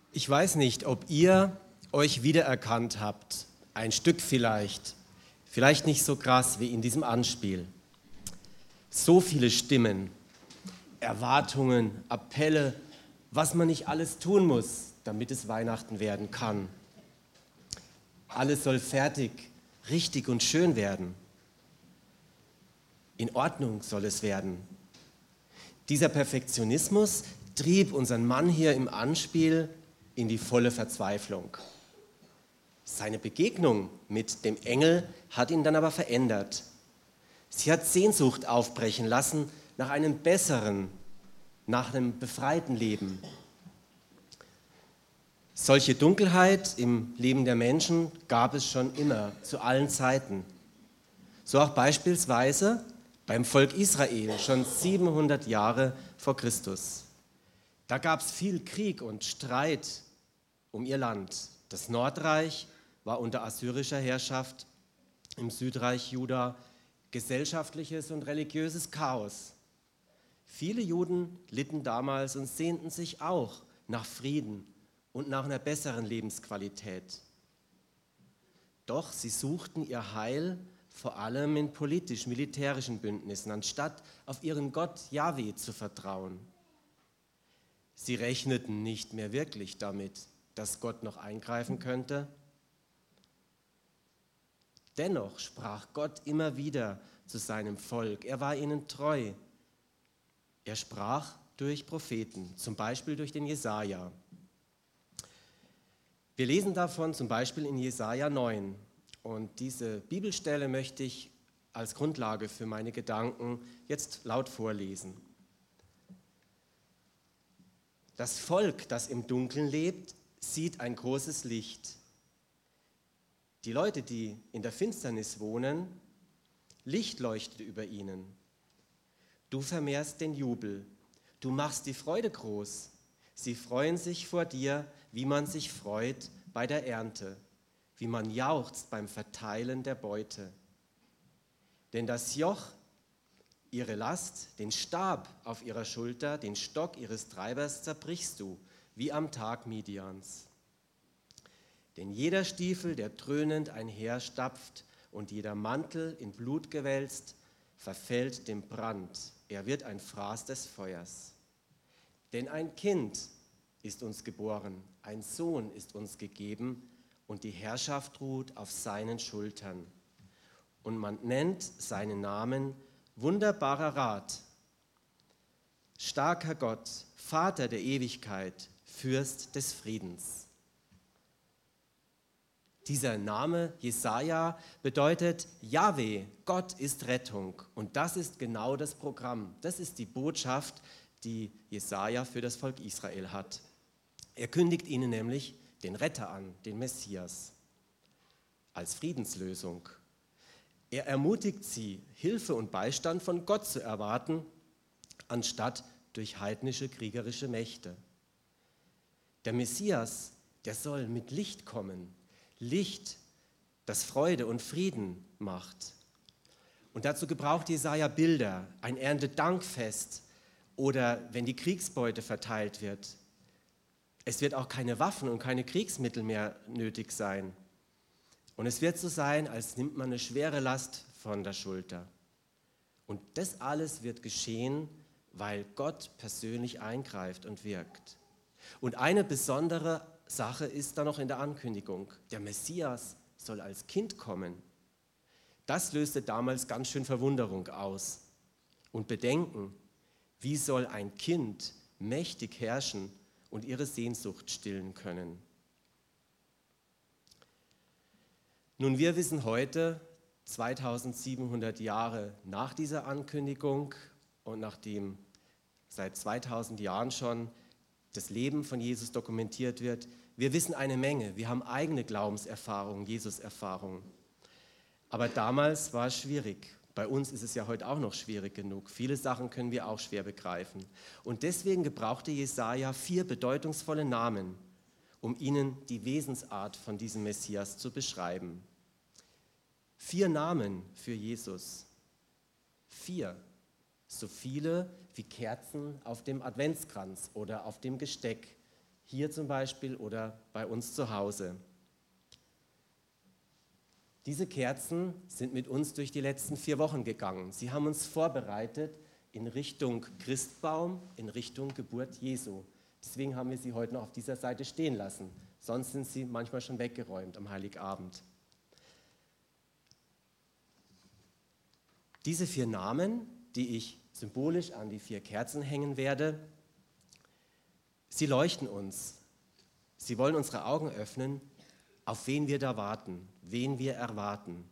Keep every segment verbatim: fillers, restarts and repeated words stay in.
Ich weiß nicht, ob ihr euch wiedererkannt habt, ein Stück vielleicht, vielleicht nicht so krass wie in diesem Anspiel. So viele Stimmen, Erwartungen, Appelle, was man nicht alles tun muss, damit es Weihnachten werden kann. Alles soll fertig, richtig und schön werden. In Ordnung soll es werden. Dieser Perfektionismus trieb unseren Mann hier im Anspiel in die volle Verzweiflung. Seine Begegnung mit dem Engel hat ihn dann aber verändert. Sie hat Sehnsucht aufbrechen lassen nach einem besseren, nach einem befreiten Leben. Solche Dunkelheit im Leben der Menschen gab es schon immer, zu allen Zeiten. So auch beispielsweise beim Volk Israel, schon siebenhundert Jahre vor Christus. Da gab es viel Krieg und Streit um ihr Land. Das Nordreich war unter assyrischer Herrschaft, im Südreich Juda gesellschaftliches und religiöses Chaos. Viele Juden litten damals und sehnten sich auch nach Frieden und nach einer besseren Lebensqualität. Doch sie suchten ihr Heil vor allem in politisch-militärischen Bündnissen, anstatt auf ihren Gott Jahwe zu vertrauen. Sie rechneten nicht mehr wirklich damit, dass Gott noch eingreifen könnte. Dennoch sprach Gott immer wieder zu seinem Volk. Er war ihnen treu. Er sprach durch Propheten, zum Beispiel durch den Jesaja. Wir lesen davon zum Beispiel in Jesaja neun. Und diese Bibelstelle möchte ich als Grundlage für meine Gedanken jetzt laut vorlesen. Das Volk, das im Dunkeln lebt, sieht ein großes Licht. Die Leute, die in der Finsternis wohnen, Licht leuchtet über ihnen. Du vermehrst den Jubel, du machst die Freude groß. Sie freuen sich vor dir, wie man sich freut bei der Ernte, wie man jauchzt beim Verteilen der Beute. Denn das Joch, ihre Last, den Stab auf ihrer Schulter, den Stock ihres Treibers zerbrichst du, wie am Tag Midians. Denn jeder Stiefel, der dröhnend einherstapft und jeder Mantel in Blut gewälzt, verfällt dem Brand. Er wird ein Fraß des Feuers. Denn ein Kind ist uns geboren, ein Sohn ist uns gegeben und die Herrschaft ruht auf seinen Schultern. Und man nennt seinen Namen Wunderbarer Rat, starker Gott, Vater der Ewigkeit, Fürst des Friedens. Dieser Name Jesaja bedeutet Jahwe, Gott ist Rettung. Und das ist genau das Programm. Das ist die Botschaft, die Jesaja für das Volk Israel hat. Er kündigt ihnen nämlich den Retter an, den Messias, als Friedenslösung. Er ermutigt sie, Hilfe und Beistand von Gott zu erwarten, anstatt durch heidnische kriegerische Mächte. Der Messias, der soll mit Licht kommen. Licht, das Freude und Frieden macht. Und dazu gebraucht Jesaja Bilder, ein Erntedankfest oder wenn die Kriegsbeute verteilt wird. Es wird auch keine Waffen und keine Kriegsmittel mehr nötig sein. Und es wird so sein, als nimmt man eine schwere Last von der Schulter. Und das alles wird geschehen, weil Gott persönlich eingreift und wirkt. Und eine besondere Sache ist da noch in der Ankündigung. Der Messias soll als Kind kommen. Das löste damals ganz schön Verwunderung aus. Und Bedenken, wie soll ein Kind mächtig herrschen und ihre Sehnsucht stillen können? Nun, wir wissen heute, zweitausendsiebenhundert Jahre nach dieser Ankündigung und nachdem seit zweitausend Jahren schon das Leben von Jesus dokumentiert wird, wir wissen eine Menge. Wir haben eigene Glaubenserfahrungen, Jesus-Erfahrungen. Aber damals war es schwierig. Bei uns ist es ja heute auch noch schwierig genug. Viele Sachen können wir auch schwer begreifen. Und deswegen gebrauchte Jesaja vier bedeutungsvolle Namen, um ihnen die Wesensart von diesem Messias zu beschreiben. Vier Namen für Jesus. Vier. So viele wie Kerzen auf dem Adventskranz oder auf dem Gesteck hier zum Beispiel oder bei uns zu Hause. Diese Kerzen sind mit uns durch die letzten vier Wochen gegangen. Sie haben uns vorbereitet in Richtung Christbaum, in Richtung Geburt Jesu. Deswegen haben wir sie heute noch auf dieser Seite stehen lassen. Sonst sind sie manchmal schon weggeräumt am Heiligabend. Diese vier Namen, die ich symbolisch an die vier Kerzen hängen werde, sie leuchten uns. Sie wollen unsere Augen öffnen, auf wen wir da warten, wen wir erwarten.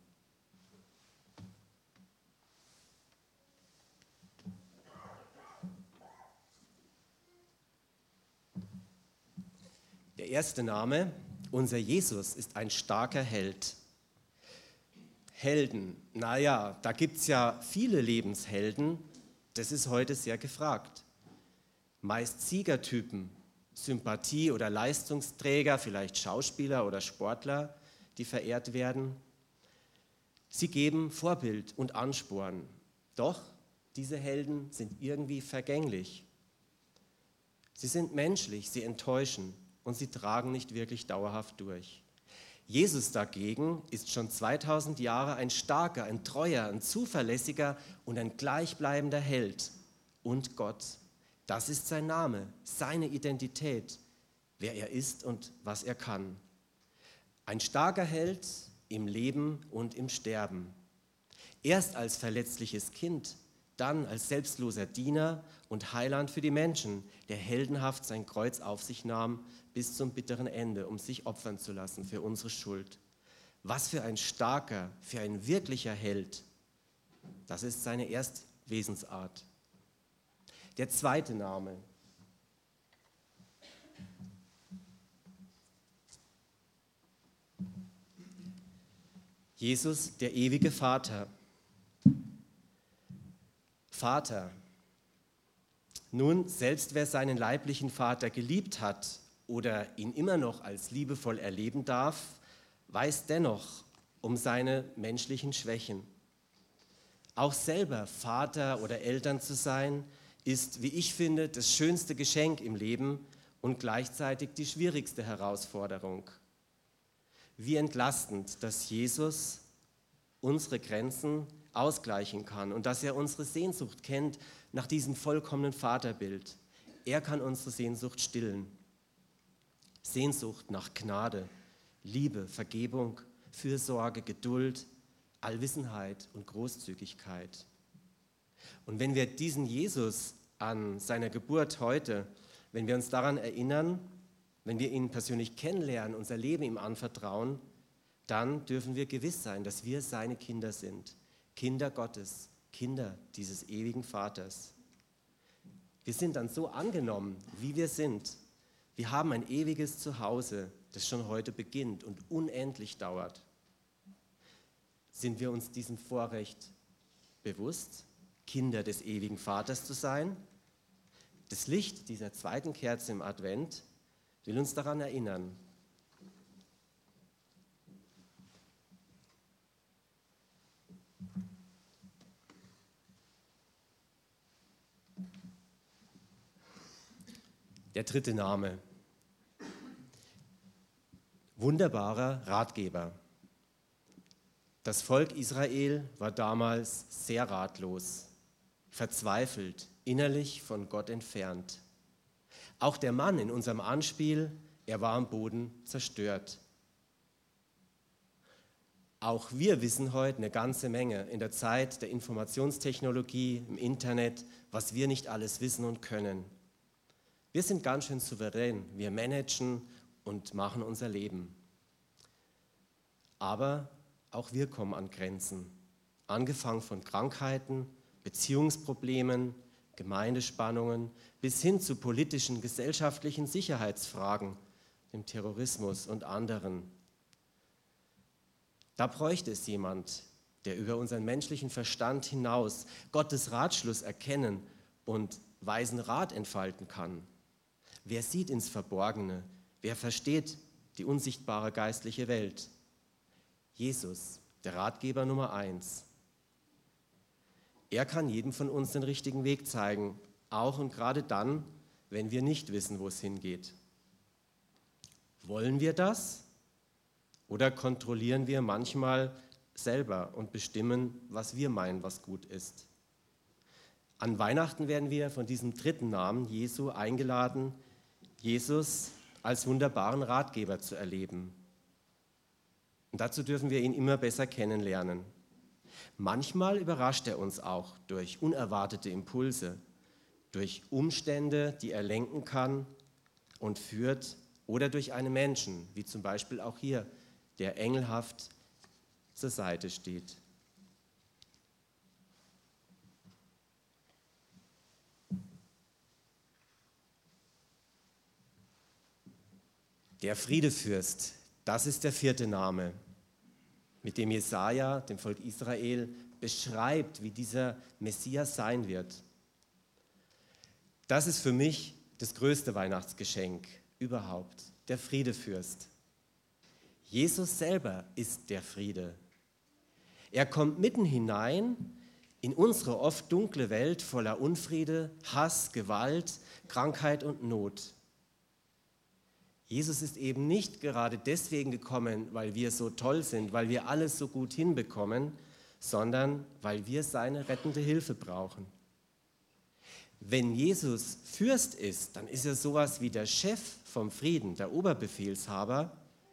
Der erste Name, unser Jesus, ist ein starker Held. Helden, naja, da gibt es ja viele Lebenshelden, das ist heute sehr gefragt. Meist Siegertypen, Sympathie- oder Leistungsträger, vielleicht Schauspieler oder Sportler, die verehrt werden. Sie geben Vorbild und Ansporn. Doch diese Helden sind irgendwie vergänglich. Sie sind menschlich, sie enttäuschen und sie tragen nicht wirklich dauerhaft durch. Jesus dagegen ist schon zweitausend Jahre ein starker, ein treuer, ein zuverlässiger und ein gleichbleibender Held und Gott. Das ist sein Name, seine Identität, wer er ist und was er kann. Ein starker Held im Leben und im Sterben. Erst als verletzliches Kind, dann als selbstloser Diener und Heiland für die Menschen, der heldenhaft sein Kreuz auf sich nahm bis zum bitteren Ende, um sich opfern zu lassen für unsere Schuld. Was für ein starker, für ein wirklicher Held. Das ist seine Erstwesensart. Der zweite Name. Jesus, der ewige Vater. Vater. Nun, selbst wer seinen leiblichen Vater geliebt hat oder ihn immer noch als liebevoll erleben darf, weiß dennoch um seine menschlichen Schwächen. Auch selber Vater oder Eltern zu sein, ist, wie ich finde, das schönste Geschenk im Leben und gleichzeitig die schwierigste Herausforderung. Wie entlastend, dass Jesus unsere Grenzen ausgleichen kann und dass er unsere Sehnsucht kennt nach diesem vollkommenen Vaterbild. Er kann unsere Sehnsucht stillen. Sehnsucht nach Gnade, Liebe, Vergebung, Fürsorge, Geduld, Allwissenheit und Großzügigkeit. Und wenn wir diesen Jesus an seiner Geburt heute, wenn wir uns daran erinnern, wenn wir ihn persönlich kennenlernen, unser Leben ihm anvertrauen, dann dürfen wir gewiss sein, dass wir seine Kinder sind. Kinder Gottes, Kinder dieses ewigen Vaters. Wir sind dann so angenommen, wie wir sind. Wir haben ein ewiges Zuhause, das schon heute beginnt und unendlich dauert. Sind wir uns diesem Vorrecht bewusst, Kinder des ewigen Vaters zu sein? Das Licht dieser zweiten Kerze im Advent will uns daran erinnern. Der dritte Name. Wunderbarer Ratgeber. Das Volk Israel war damals sehr ratlos, verzweifelt, innerlich von Gott entfernt. Auch der Mann in unserem Anspiel, er war am Boden zerstört. Auch wir wissen heute eine ganze Menge in der Zeit der Informationstechnologie, im Internet, was wir nicht alles wissen und können. Wir sind ganz schön souverän, wir managen und machen unser Leben. Aber auch wir kommen an Grenzen, angefangen von Krankheiten, Beziehungsproblemen, Gemeindespannungen bis hin zu politischen, gesellschaftlichen Sicherheitsfragen, dem Terrorismus und anderen. Da bräuchte es jemand, der über unseren menschlichen Verstand hinaus Gottes Ratschluss erkennen und weisen Rat entfalten kann. Wer sieht ins Verborgene? Wer versteht die unsichtbare geistliche Welt? Jesus, der Ratgeber Nummer eins. Er kann jedem von uns den richtigen Weg zeigen, auch und gerade dann, wenn wir nicht wissen, wo es hingeht. Wollen wir das? Oder kontrollieren wir manchmal selber und bestimmen, was wir meinen, was gut ist? An Weihnachten werden wir von diesem dritten Namen Jesu eingeladen, Jesus als wunderbaren Ratgeber zu erleben. Und dazu dürfen wir ihn immer besser kennenlernen. Manchmal überrascht er uns auch durch unerwartete Impulse, durch Umstände, die er lenken kann und führt, oder durch einen Menschen, wie zum Beispiel auch hier, der engelhaft zur Seite steht. Der Friedefürst, das ist der vierte Name, mit dem Jesaja, dem Volk Israel, beschreibt, wie dieser Messias sein wird. Das ist für mich das größte Weihnachtsgeschenk überhaupt, der Friedefürst. Jesus selber ist der Friede. Er kommt mitten hinein in unsere oft dunkle Welt voller Unfriede, Hass, Gewalt, Krankheit und Not. Jesus ist eben nicht gerade deswegen gekommen, weil wir so toll sind, weil wir alles so gut hinbekommen, sondern weil wir seine rettende Hilfe brauchen. Wenn Jesus Fürst ist, dann ist er sowas wie der Chef vom Frieden, der Oberbefehlshaber.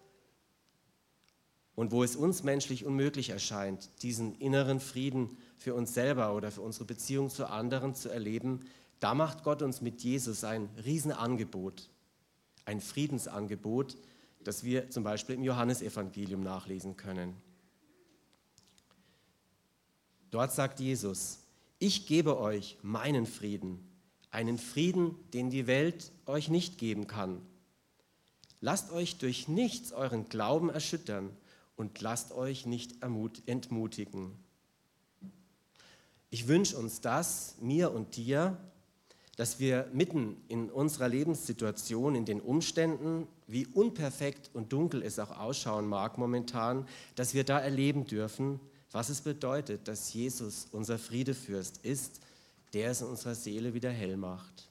Und wo es uns menschlich unmöglich erscheint, diesen inneren Frieden für uns selber oder für unsere Beziehung zu anderen zu erleben, da macht Gott uns mit Jesus ein Riesenangebot, ein Friedensangebot, das wir zum Beispiel im Johannesevangelium nachlesen können. Dort sagt Jesus: Ich gebe euch meinen Frieden, einen Frieden, den die Welt euch nicht geben kann. Lasst euch durch nichts euren Glauben erschüttern und lasst euch nicht entmutigen. Ich wünsche uns das, mir und dir, dass wir mitten in unserer Lebenssituation, in den Umständen, wie unperfekt und dunkel es auch ausschauen mag momentan, dass wir da erleben dürfen, was es bedeutet, dass Jesus unser Friedefürst ist, der es in unserer Seele wieder hell macht.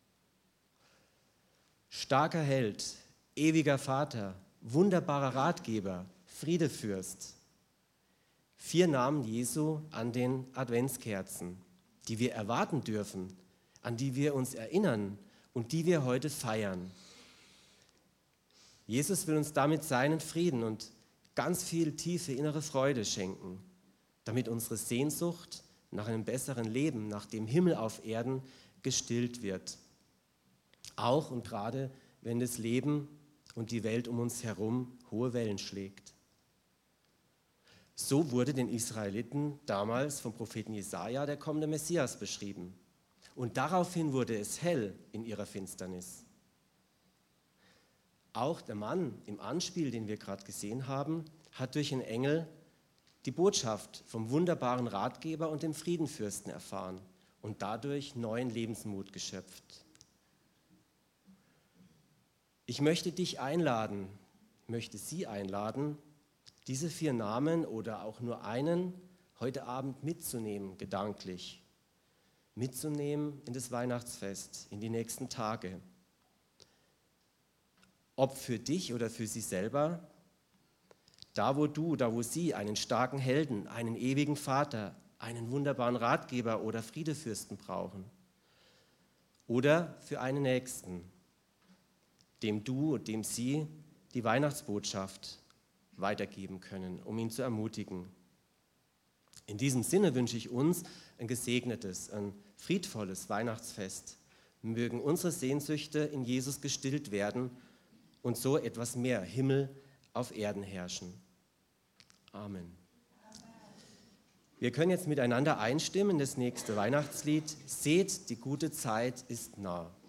Starker Held, ewiger Vater, wunderbarer Ratgeber, Friedefürst. Vier Namen Jesu an den Adventskerzen, die wir erwarten dürfen, an die wir uns erinnern und die wir heute feiern. Jesus will uns damit seinen Frieden und ganz viel tiefe innere Freude schenken, damit unsere Sehnsucht nach einem besseren Leben, nach dem Himmel auf Erden gestillt wird. Auch und gerade, wenn das Leben und die Welt um uns herum hohe Wellen schlägt. So wurde den Israeliten damals vom Propheten Jesaja der kommende Messias beschrieben. Und daraufhin wurde es hell in ihrer Finsternis. Auch der Mann im Anspiel, den wir gerade gesehen haben, hat durch einen Engel die Botschaft vom wunderbaren Ratgeber und dem Friedenfürsten erfahren und dadurch neuen Lebensmut geschöpft. Ich möchte dich einladen, möchte Sie einladen, diese vier Namen oder auch nur einen heute Abend mitzunehmen, gedanklich. Mitzunehmen in das Weihnachtsfest, in die nächsten Tage. Ob für dich oder für sie selber, da wo du, da wo sie einen starken Helden, einen ewigen Vater, einen wunderbaren Ratgeber oder Friedefürsten brauchen. Oder für einen Nächsten, dem du und dem sie die Weihnachtsbotschaft weitergeben können, um ihn zu ermutigen. In diesem Sinne wünsche ich uns ein gesegnetes, ein friedvolles Weihnachtsfest. Mögen unsere Sehnsüchte in Jesus gestillt werden und so etwas mehr Himmel auf Erden herrschen. Amen. Wir können jetzt miteinander einstimmen, das nächste Weihnachtslied. Seht, die gute Zeit ist nah.